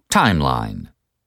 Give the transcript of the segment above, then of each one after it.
Timeline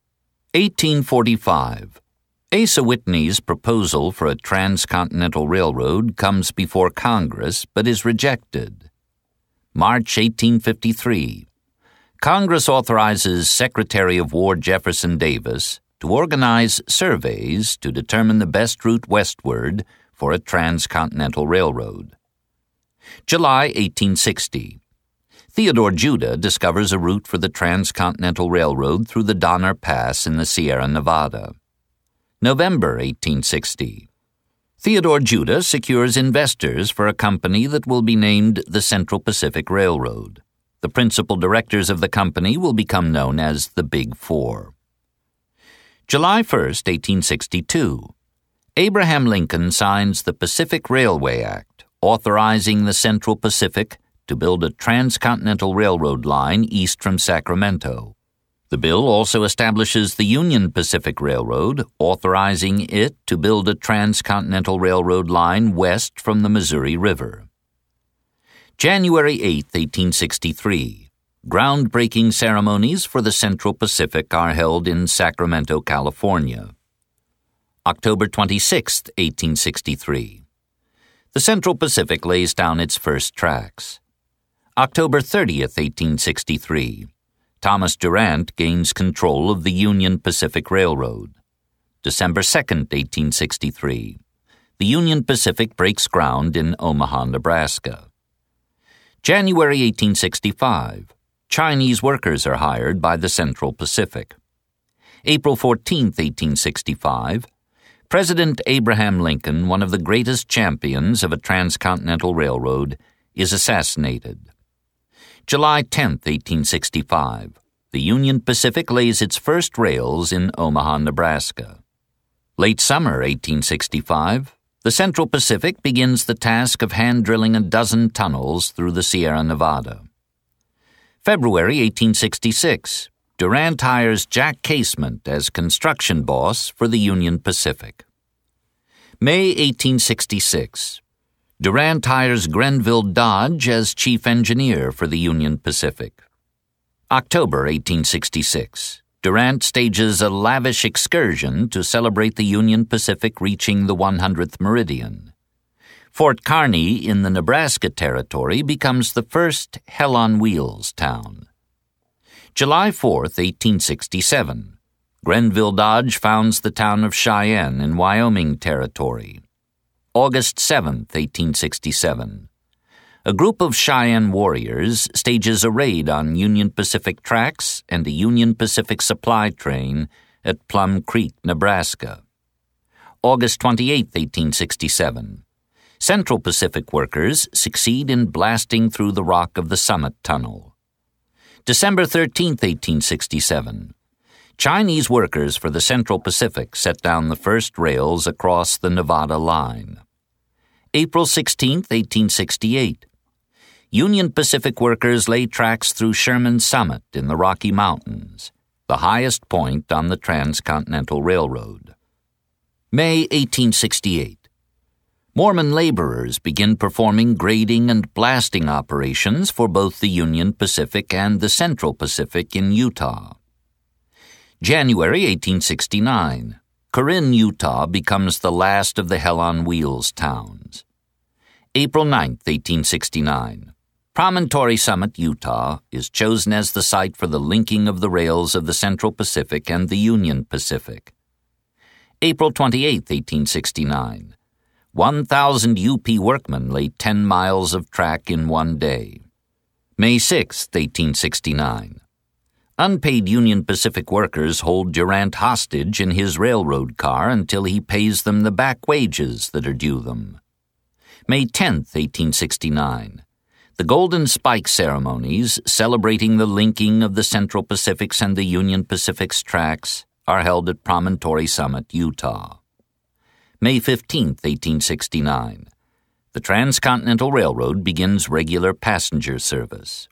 1845. Asa Whitney's proposal for a transcontinental railroad comes before Congress but is rejected. March 1853. Congress authorizes Secretary of War Jefferson Davis to organize surveys to determine the best route westward for a transcontinental railroad. July 1860. Theodore Judah discovers a route for the transcontinental railroad through the Donner Pass in the Sierra Nevada. November 1860. Theodore Judah secures investors for a company that will be named the Central Pacific Railroad. The principal directors of the company will become known as the Big Four. July 1st, 1862. Abraham Lincoln signs the Pacific Railway Act, authorizing the Central Pacific to build a transcontinental railroad line east from Sacramento. The bill also establishes the Union Pacific Railroad, authorizing it to build a transcontinental railroad line west from the Missouri River. January 8, 1863. Groundbreaking ceremonies for the Central Pacific are held in Sacramento, California. October 26, 1863. The Central Pacific lays down its first tracks. October 30th, 1863. Thomas Durant gains control of the Union Pacific Railroad. December 2nd, 1863. The Union Pacific breaks ground in Omaha, Nebraska. January 1865. Chinese workers are hired by the Central Pacific. April 14, 1865. President Abraham Lincoln, one of the greatest champions of a transcontinental railroad, is assassinated. July 10, 1865. The Union Pacific lays its first rails in Omaha, Nebraska. Late summer 1865. The Central Pacific begins the task of hand-drilling a dozen tunnels through the Sierra Nevada. February 1866. Durant hires Jack Casement as construction boss for the Union Pacific. May 1866. Durant hires Grenville Dodge as chief engineer for the Union Pacific. October 1866. Durant stages a lavish excursion to celebrate the Union Pacific reaching the 100th meridian. Fort Kearny in the Nebraska Territory becomes the first Hell on Wheels town. July 4th, 1867. Grenville Dodge founds the town of Cheyenne in Wyoming Territory. August 7th, 1867. A group of Cheyenne warriors stages a raid on Union Pacific tracks and a Union Pacific supply train at Plum Creek, Nebraska. August 28, 1867. Central Pacific workers succeed in blasting through the rock of the Summit Tunnel. December 13, 1867. Chinese workers for the Central Pacific set down the first rails across the Nevada line. April 16, 1868. Union Pacific workers lay tracks through Sherman Summit in the Rocky Mountains, the highest point on the Transcontinental Railroad. May 1868. Mormon laborers begin performing grading and blasting operations for both the Union Pacific and the Central Pacific in Utah. January 1869. Corinne, Utah becomes the last of the Hell on Wheels towns. April 9, 1869. Promontory Summit, Utah, is chosen as the site for the linking of the rails of the Central Pacific and the Union Pacific. April 28, 1869. 1,000 UP workmen laid 10 miles of track in one day. May 6, 1869. Unpaid Union Pacific workers hold Durant hostage in his railroad car until he pays them the back wages that are due them. May 10, 1869. The Golden Spike ceremonies celebrating the linking of the Central Pacific's and the Union Pacific's tracks are held at Promontory Summit, Utah. May 15, 1869. The Transcontinental Railroad begins regular passenger service.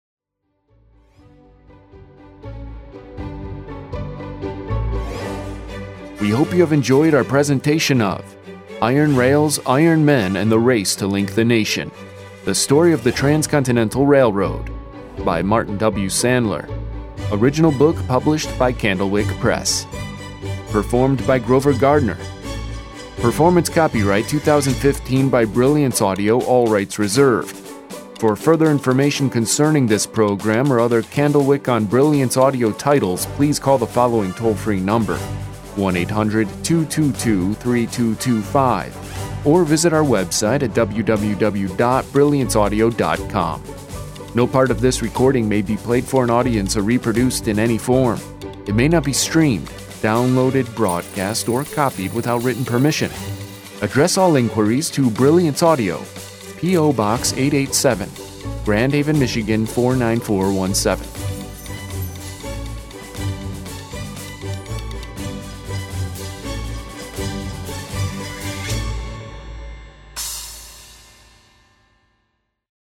We hope you have enjoyed our presentation of Iron Rails, Iron Men, and the Race to Link the Nation, the story of the Transcontinental Railroad by Martin W. Sandler. Original book published by Candlewick Press. Performed by Grover Gardner. Performance copyright 2015 by Brilliance Audio, all rights reserved. For further information concerning this program or other Candlewick on Brilliance Audio titles, please call the following toll-free number, 1-800-222-3225, or visit our website at www.brillianceaudio.com. No part of this recording may be played for an audience or reproduced in any form. It may not be streamed, downloaded, broadcast, or copied without written permission. Address all inquiries to Brilliance Audio, P.O. Box 887, Grand Haven, Michigan 49417.